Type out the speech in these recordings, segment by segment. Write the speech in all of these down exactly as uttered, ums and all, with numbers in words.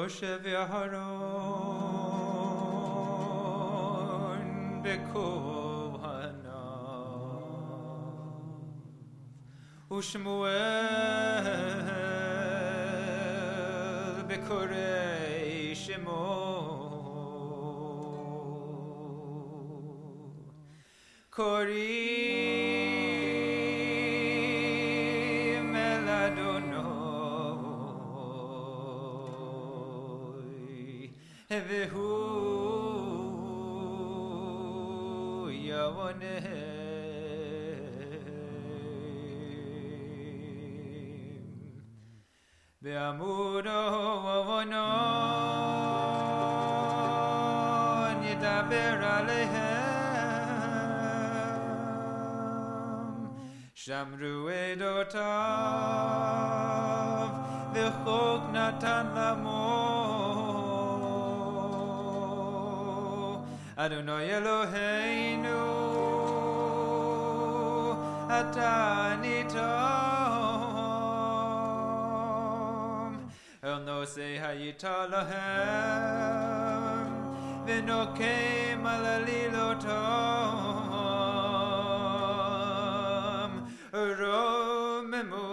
Moshe v'Aharon b'kohanav u'Shmuel b'korei Shemot korim el Adonai v'hu yavonem be'amudo v'avonon yidaber alehem shamru edotav v'chok natan lamo Adonai Eloheinu Ata nitom El nosei hayita lahem V'nokem al alilotom Romemu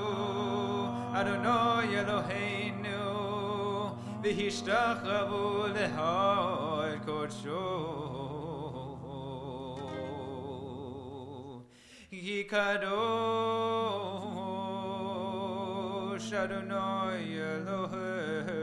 Adonai Eloheinu V'hishtachavu lehar kodsho Yikadosh Adonai Elohim